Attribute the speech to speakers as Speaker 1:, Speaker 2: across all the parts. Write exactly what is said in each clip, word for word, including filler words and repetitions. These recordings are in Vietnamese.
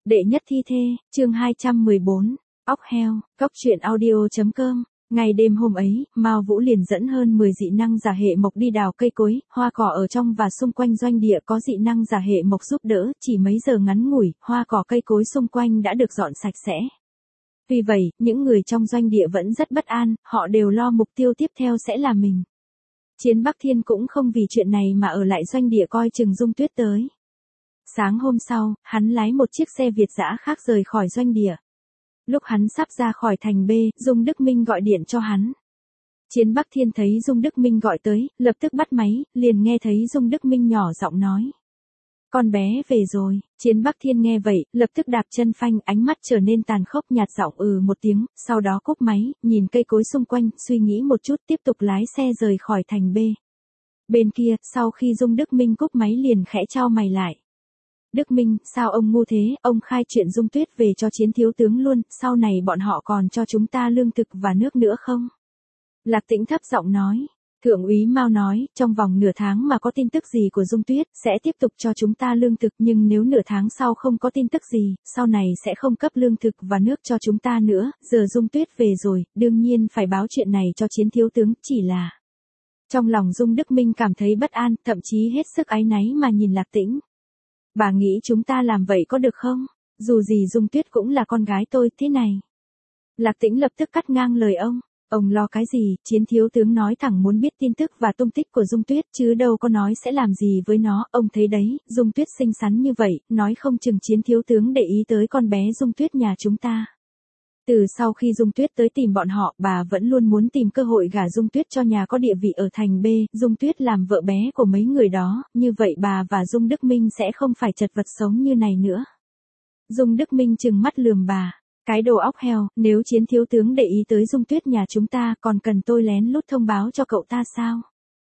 Speaker 1: Đệ nhất thi thê, chương hai trăm mười bốn, óc heo, cóc truyện audio.com. Ngày đêm hôm ấy, Mao Vũ liền dẫn hơn mười dị năng giả hệ mộc đi đào cây cối, hoa cỏ ở trong và xung quanh doanh địa có dị năng giả hệ mộc giúp đỡ, chỉ mấy giờ ngắn ngủi, hoa cỏ cây cối xung quanh đã được dọn sạch sẽ. Vì vậy, những người trong doanh địa vẫn rất bất an, họ đều lo mục tiêu tiếp theo sẽ là mình. Chiến Bắc Thiên cũng không vì chuyện này mà ở lại doanh địa coi chừng Dung Tuyết tới. Sáng hôm sau, hắn lái một chiếc xe Việt dã khác rời khỏi doanh địa. Lúc hắn sắp ra khỏi thành B, Dung Đức Minh gọi điện cho hắn. Chiến Bắc Thiên thấy Dung Đức Minh gọi tới, lập tức bắt máy, liền nghe thấy Dung Đức Minh nhỏ giọng nói. Con bé về rồi. Chiến Bắc Thiên nghe vậy, lập tức đạp chân phanh, ánh mắt trở nên tàn khốc, nhạt giọng ừ một tiếng, sau đó cúp máy, nhìn cây cối xung quanh, suy nghĩ một chút, tiếp tục lái xe rời khỏi thành B. Bên kia, sau khi Dung Đức Minh cúp máy liền khẽ chau mày lại. Đức Minh, sao ông ngu thế, ông khai chuyện Dung Tuyết về cho Chiến thiếu tướng luôn, sau này bọn họ còn cho chúng ta lương thực và nước nữa không? Lạc Tĩnh thấp giọng nói. Thượng úy Mao nói, trong vòng nửa tháng mà có tin tức gì của Dung Tuyết, sẽ tiếp tục cho chúng ta lương thực, nhưng nếu nửa tháng sau không có tin tức gì, sau này sẽ không cấp lương thực và nước cho chúng ta nữa, giờ Dung Tuyết về rồi, đương nhiên phải báo chuyện này cho Chiến thiếu tướng, chỉ là... Trong lòng Dung Đức Minh cảm thấy bất an, thậm chí hết sức áy náy mà nhìn Lạc Tĩnh. Bà nghĩ chúng ta làm vậy có được không? Dù gì Dung Tuyết cũng là con gái tôi, thế này. Lạc Tĩnh lập tức cắt ngang lời ông. Ông lo cái gì, Chiến thiếu tướng nói thẳng muốn biết tin tức và tung tích của Dung Tuyết chứ đâu có nói sẽ làm gì với nó, ông thấy đấy, Dung Tuyết xinh xắn như vậy, nói không chừng Chiến thiếu tướng để ý tới con bé Dung Tuyết nhà chúng ta. Từ sau khi Dung Tuyết tới tìm bọn họ, bà vẫn luôn muốn tìm cơ hội gả Dung Tuyết cho nhà có địa vị ở thành B, Dung Tuyết làm vợ bé của mấy người đó, như vậy bà và Dung Đức Minh sẽ không phải chật vật sống như này nữa. Dung Đức Minh trừng mắt lườm bà. Cái đồ óc heo, nếu Chiến thiếu tướng để ý tới Dung Tuyết nhà chúng ta còn cần tôi lén lút thông báo cho cậu ta sao?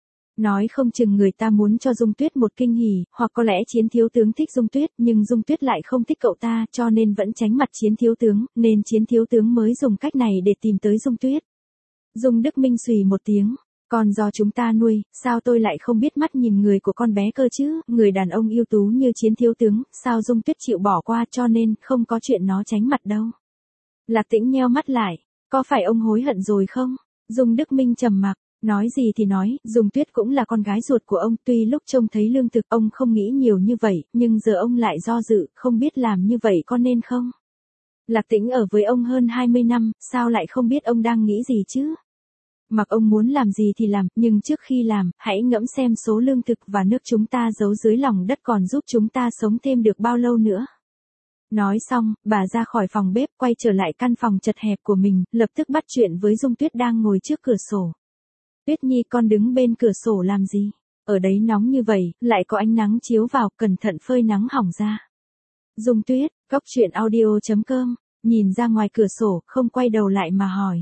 Speaker 1: Nói không chừng người ta muốn cho Dung Tuyết một kinh hỉ, hoặc có lẽ Chiến thiếu tướng thích Dung Tuyết nhưng Dung Tuyết lại không thích cậu ta cho nên vẫn tránh mặt Chiến thiếu tướng, nên Chiến thiếu tướng mới dùng cách này để tìm tới Dung Tuyết. Dung Đức Minh xùy một tiếng. Còn do chúng ta nuôi, sao tôi lại không biết mắt nhìn người của con bé cơ chứ, người đàn ông ưu tú như Chiến thiếu tướng, sao Dung Tuyết chịu bỏ qua cho nên không có chuyện nó tránh mặt đâu. Lạc Tĩnh nheo mắt lại, có phải ông hối hận rồi không? Dung Đức Minh trầm mặc, nói gì thì nói, Dung Tuyết cũng là con gái ruột của ông, tuy lúc trông thấy lương thực ông không nghĩ nhiều như vậy, nhưng giờ ông lại do dự, không biết làm như vậy có nên không? Lạc Tĩnh ở với ông hơn hai mươi năm, sao lại không biết ông đang nghĩ gì chứ? Mặc ông muốn làm gì thì làm, nhưng trước khi làm, hãy ngẫm xem số lương thực và nước chúng ta giấu dưới lòng đất còn giúp chúng ta sống thêm được bao lâu nữa. Nói xong, bà ra khỏi phòng bếp, quay trở lại căn phòng chật hẹp của mình, lập tức bắt chuyện với Dung Tuyết đang ngồi trước cửa sổ. Tuyết Nhi, con đứng bên cửa sổ làm gì? Ở đấy nóng như vậy, lại có ánh nắng chiếu vào, cẩn thận phơi nắng hỏng ra. Dung Tuyết, cóc truyện audio.com, nhìn ra ngoài cửa sổ, không quay đầu lại mà hỏi.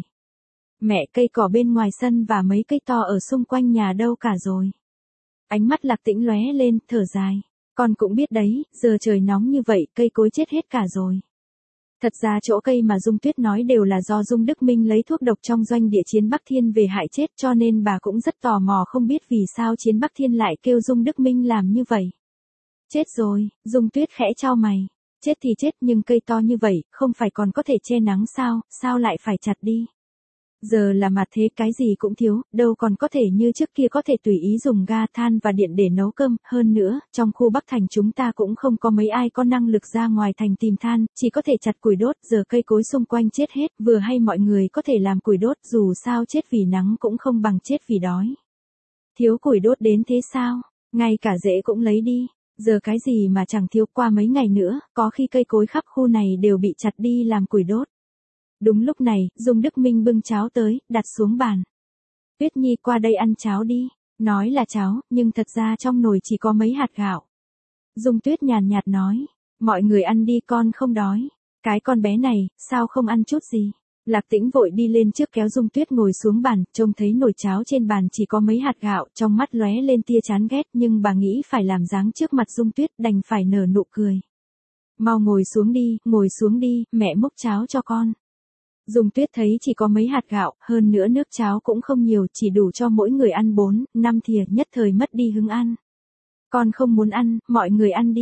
Speaker 1: Mẹ, cây cỏ bên ngoài sân và mấy cây to ở xung quanh nhà đâu cả rồi? Ánh mắt Lạc Tĩnh lóe lên, thở dài. Con cũng biết đấy, giờ trời nóng như vậy, cây cối chết hết cả rồi. Thật ra chỗ cây mà Dung Tuyết nói đều là do Dung Đức Minh lấy thuốc độc trong doanh địa Chiến Bắc Thiên về hại chết, cho nên bà cũng rất tò mò không biết vì sao Chiến Bắc Thiên lại kêu Dung Đức Minh làm như vậy. Chết rồi, Dung Tuyết khẽ chau mày. Chết thì chết nhưng cây to như vậy, không phải còn có thể che nắng sao, sao lại phải chặt đi? Giờ là mặt thế cái gì cũng thiếu, đâu còn có thể như trước kia có thể tùy ý dùng ga than và điện để nấu cơm, hơn nữa, trong khu Bắc Thành chúng ta cũng không có mấy ai có năng lực ra ngoài thành tìm than, chỉ có thể chặt củi đốt, giờ cây cối xung quanh chết hết, vừa hay mọi người có thể làm củi đốt, dù sao chết vì nắng cũng không bằng chết vì đói. Thiếu củi đốt đến thế sao? Ngay cả rễ cũng lấy đi, giờ cái gì mà chẳng thiếu, qua mấy ngày nữa, có khi cây cối khắp khu này đều bị chặt đi làm củi đốt. Đúng lúc này, Dung Đức Minh bưng cháo tới, đặt xuống bàn. Tuyết Nhi, qua đây ăn cháo đi. Nói là cháo, nhưng thật ra trong nồi chỉ có mấy hạt gạo. Dung Tuyết nhàn nhạt nói, mọi người ăn đi, con không đói. Cái con bé này, sao không ăn chút gì? Lạc Tĩnh vội đi lên trước kéo Dung Tuyết ngồi xuống bàn, trông thấy nồi cháo trên bàn chỉ có mấy hạt gạo, trong mắt lóe lên tia chán ghét, nhưng bà nghĩ phải làm dáng trước mặt Dung Tuyết, đành phải nở nụ cười. Mau ngồi xuống đi, ngồi xuống đi, mẹ múc cháo cho con. Dung Tuyết thấy chỉ có mấy hạt gạo, hơn nữa nước cháo cũng không nhiều, chỉ đủ cho mỗi người ăn bốn, năm thìa, nhất thời mất đi hứng ăn. Con không muốn ăn, mọi người ăn đi.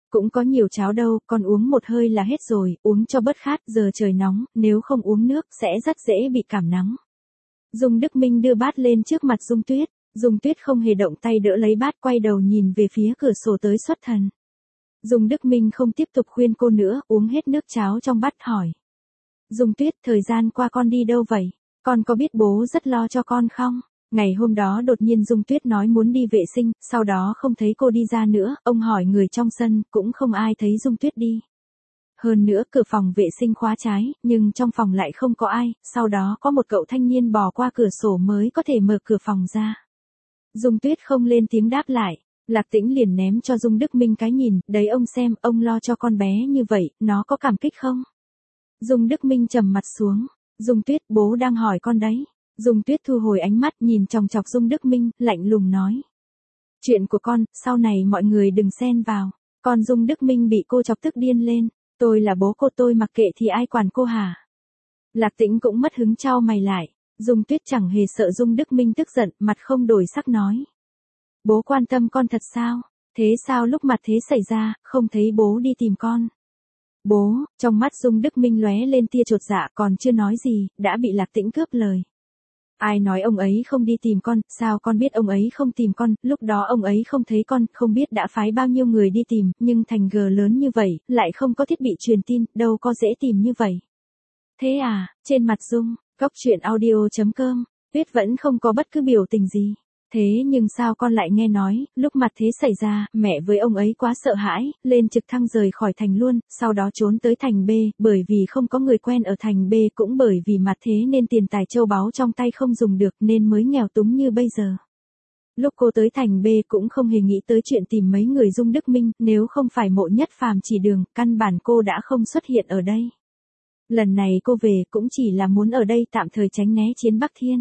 Speaker 1: Cũng có nhiều cháo đâu, con uống một hơi là hết rồi, uống cho bớt khát, giờ trời nóng, nếu không uống nước, sẽ rất dễ bị cảm nắng. Dung Đức Minh đưa bát lên trước mặt Dung Tuyết, Dung Tuyết không hề động tay đỡ lấy bát, quay đầu nhìn về phía cửa sổ tới xuất thần. Dung Đức Minh không tiếp tục khuyên cô nữa, uống hết nước cháo trong bát hỏi. Dung Tuyết, thời gian qua con đi đâu vậy? Con có biết bố rất lo cho con không? Ngày hôm đó đột nhiên Dung Tuyết nói muốn đi vệ sinh, sau đó không thấy cô đi ra nữa, ông hỏi người trong sân, cũng không ai thấy Dung Tuyết đi. Hơn nữa cửa phòng vệ sinh khóa trái, nhưng trong phòng lại không có ai, sau đó có một cậu thanh niên bò qua cửa sổ mới có thể mở cửa phòng ra. Dung Tuyết không lên tiếng đáp lại, Lạc Tĩnh liền ném cho Dung Đức Minh cái nhìn, đấy ông xem, ông lo cho con bé như vậy, nó có cảm kích không? Dung Đức Minh trầm mặt xuống, Dung Tuyết, bố đang hỏi con đấy. Dung Tuyết thu hồi ánh mắt nhìn chòng chọc Dung Đức Minh, lạnh lùng nói. Chuyện của con, sau này mọi người đừng xen vào. Con Dung Đức Minh bị cô chọc tức điên lên. Tôi là bố cô, tôi mặc kệ thì ai quản cô hả? Lạc Tĩnh cũng mất hứng chau mày lại. Dung Tuyết chẳng hề sợ Dung Đức Minh tức giận, mặt không đổi sắc nói. Bố quan tâm con thật sao? Thế sao lúc mặt thế xảy ra, không thấy bố đi tìm con? Bố, trong mắt Dung Đức Minh lóe lên tia chột dạ, còn chưa nói gì, đã bị Lạc Tĩnh cướp lời. Ai nói ông ấy không đi tìm con, sao con biết ông ấy không tìm con, lúc đó ông ấy không thấy con, không biết đã phái bao nhiêu người đi tìm, nhưng thành G lớn như vậy, lại không có thiết bị truyền tin, đâu có dễ tìm như vậy. Thế à, trên mặt Dung, góc truyện audio chấm com, Tuyết vẫn không có bất cứ biểu tình gì. Thế nhưng sao con lại nghe nói, lúc mặt thế xảy ra, mẹ với ông ấy quá sợ hãi, lên trực thăng rời khỏi thành luôn, sau đó trốn tới thành B, bởi vì không có người quen ở thành B, cũng bởi vì mặt thế nên tiền tài châu báu trong tay không dùng được nên mới nghèo túng như bây giờ. Lúc cô tới thành B cũng không hề nghĩ tới chuyện tìm mấy người Dung Đức Minh, nếu không phải Mộ Nhất Phàm chỉ đường, căn bản cô đã không xuất hiện ở đây. Lần này cô về cũng chỉ là muốn ở đây tạm thời tránh né Chiến Bắc Thiên.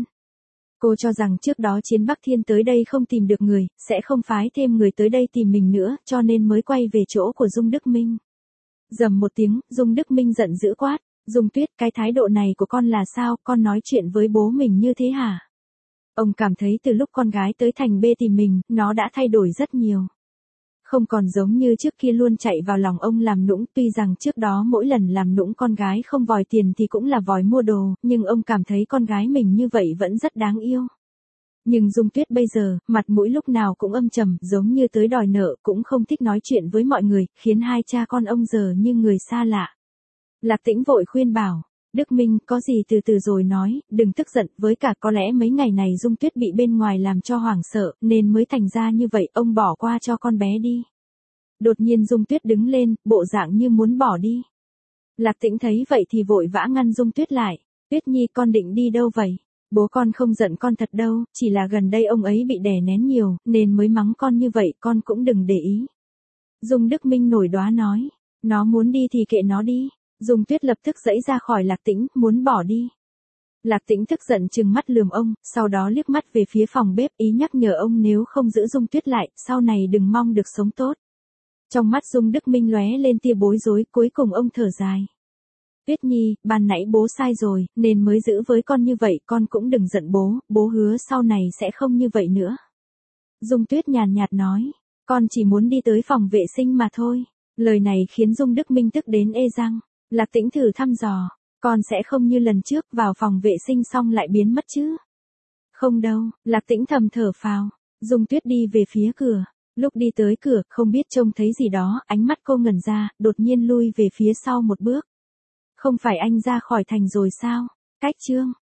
Speaker 1: Cô cho rằng trước đó Chiến Bắc Thiên tới đây không tìm được người, sẽ không phái thêm người tới đây tìm mình nữa, cho nên mới quay về chỗ của Dung Đức Minh. Rầm một tiếng, Dung Đức Minh giận dữ quát, Dung Tuyết, cái thái độ này của con là sao, con nói chuyện với bố mình như thế hả? Ông cảm thấy từ lúc con gái tới thành B tìm mình, nó đã thay đổi rất nhiều. Không còn giống như trước kia luôn chạy vào lòng ông làm nũng, tuy rằng trước đó mỗi lần làm nũng con gái không vòi tiền thì cũng là vòi mua đồ, nhưng ông cảm thấy con gái mình như vậy vẫn rất đáng yêu. Nhưng Dung Tuyết bây giờ, mặt mũi lúc nào cũng âm trầm, giống như tới đòi nợ, cũng không thích nói chuyện với mọi người, khiến hai cha con ông giờ như người xa lạ. Lạc Tĩnh vội khuyên bảo, Đức Minh, có gì từ từ rồi nói, đừng tức giận, với cả có lẽ mấy ngày này Dung Tuyết bị bên ngoài làm cho hoảng sợ, nên mới thành ra như vậy, ông bỏ qua cho con bé đi. Đột nhiên Dung Tuyết đứng lên, bộ dạng như muốn bỏ đi. Lạc Tĩnh thấy vậy thì vội vã ngăn Dung Tuyết lại, Tuyết Nhi, con định đi đâu vậy? Bố con không giận con thật đâu, chỉ là gần đây ông ấy bị đè nén nhiều, nên mới mắng con như vậy, con cũng đừng để ý. Dung Đức Minh nổi đoá nói, nó muốn đi thì kệ nó đi. Dung Tuyết lập tức giãy ra khỏi Lạc Tĩnh, muốn bỏ đi. Lạc Tĩnh tức giận trừng mắt lườm ông, sau đó liếc mắt về phía phòng bếp, ý nhắc nhở ông nếu không giữ Dung Tuyết lại, sau này đừng mong được sống tốt. Trong mắt Dung Đức Minh lóe lên tia bối rối, cuối cùng ông thở dài. Tuyết Nhi, ban nãy bố sai rồi, nên mới giữ với con như vậy, con cũng đừng giận bố, bố hứa sau này sẽ không như vậy nữa. Dung Tuyết nhàn nhạt nói, con chỉ muốn đi tới phòng vệ sinh mà thôi. Lời này khiến Dung Đức Minh tức đến ê răng. Lạc Tĩnh thử thăm dò, con sẽ không như lần trước vào phòng vệ sinh xong lại biến mất chứ? Không đâu, Lạc Tĩnh thầm thở phào. Dung Tuyết đi về phía cửa, lúc đi tới cửa, không biết trông thấy gì đó, ánh mắt cô ngẩn ra, đột nhiên lui về phía sau một bước. Không phải anh ra khỏi thành rồi sao? Cách chương